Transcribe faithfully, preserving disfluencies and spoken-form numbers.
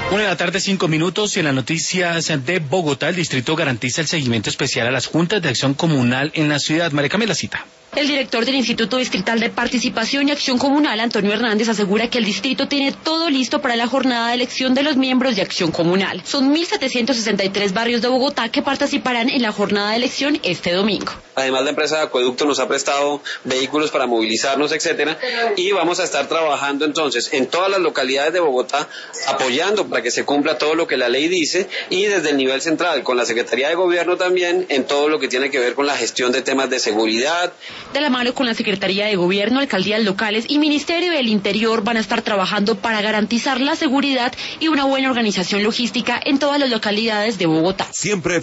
Una de la tarde, cinco minutos, y en las noticias de Bogotá, el distrito garantiza el seguimiento especial a las juntas de acción comunal en la ciudad. María Camila Cita. El director del Instituto Distrital de Participación y Acción Comunal, Antonio Hernández, asegura que el distrito tiene todo listo para la jornada de elección de los miembros de Acción Comunal. Son mil setecientos sesenta y tres barrios de Bogotá que participarán en la jornada de elección este domingo. Además, la empresa de acueducto nos ha prestado vehículos para movilizarnos, etcétera, y vamos a estar trabajando entonces en todas las localidades de Bogotá, apoyando para que se cumpla todo lo que la ley dice, y desde el nivel central, con la Secretaría de Gobierno también, en todo lo que tiene que ver con la gestión de temas de seguridad. De la mano con la Secretaría de Gobierno, alcaldías locales y Ministerio del Interior van a estar trabajando para garantizar la seguridad y una buena organización logística en todas las localidades de Bogotá. Siempre